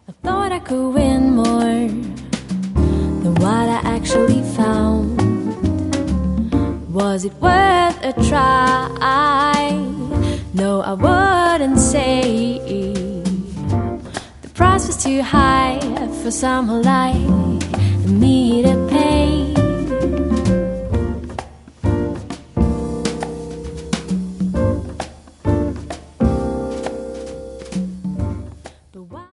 I thought I could win more than what I actually found. Was it worth a try? No, I wouldn't say. The price was too high for someone like me to